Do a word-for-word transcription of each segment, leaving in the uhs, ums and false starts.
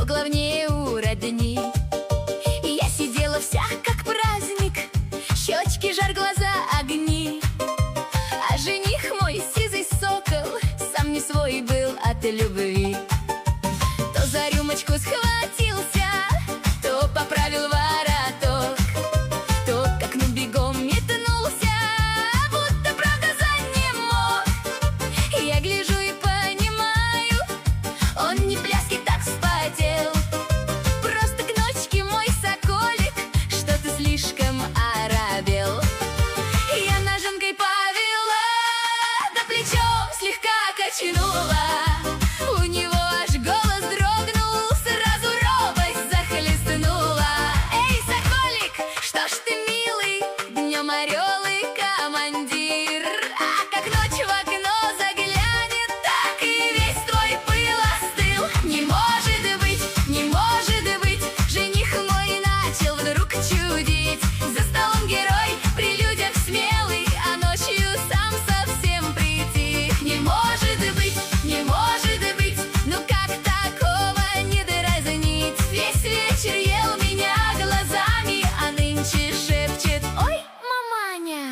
главнее у родни. И я сидела вся как праздник, щечки жар, глаза огни. А жених мой сизый сокол сам не свой был от любви. То за рюмочку схватился, то поправил вороток, то к окну бегом метнулся, будто правда за не мог. Я гляжу и понимаю, он не пляски так вспотел. Просто к ночке мой соколик что-то слишком оробел. Я ноженкой повела, да плечом слегка качнула. У него аж голос дрогнул, сразу робость захлестнула. Эй, соколик, что ж ты, милый, днем орел и командир, а как ночь в окно заглянет, так и весь твой пыл остыл. Не может быть, не может быть, жених мой начал вдруг чудить. За столом герой, при людях смелый, а ночью сам совсем притих. Не может быть, не может быть, ну как такого не дразнить? Весь вечер ел меня глазами, а нынче шепчет: ой, маманя.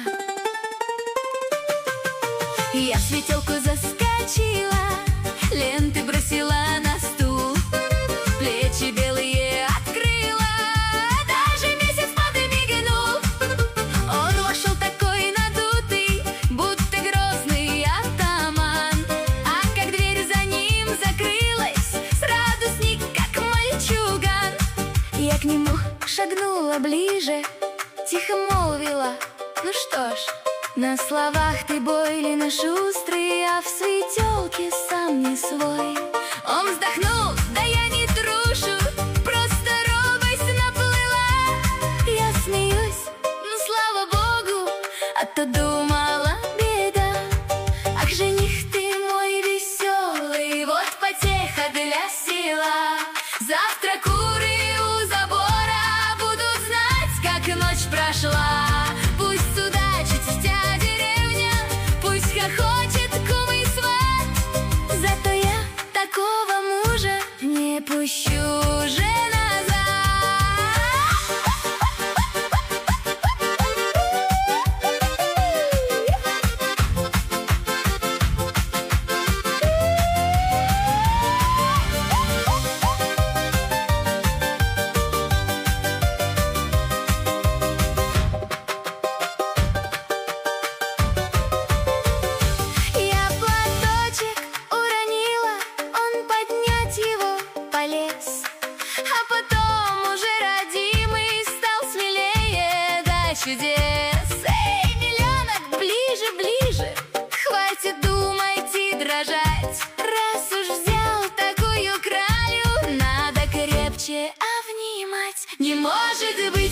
Я в светелку заскочила, ленты бросила на стул, плечи белые открыла, даже месяц подмигнул. Он вошел такой надутый, будто грозный атаман, а как дверь за ним закрылась, сразу сник, как мальчуган. Я к нему шагнула ближе, тихо молвила: ну что ж, на словах ты бойлина шустрый, а в светелке сам не свой. Он вздохнул: да я не трушу, просто робость наплыла. Я смеюсь, ну слава богу, а то думала беда. Ах, жених ты мой веселый, вот потеха для села. Завтра куры у забора будут знать, как ночь прошла. Пусть судачит вся деревня, пусть хохочет кум и сват, зато я такого мужа не пущу же назад. Я платочек уронила, он поднять его полез, а потом уже родимый стал смелее до чудес. Эй, миллионок, ближе, ближе, хватит думать и дрожать. Раз уж взял такую кралю, надо крепче обнимать. Не может быть,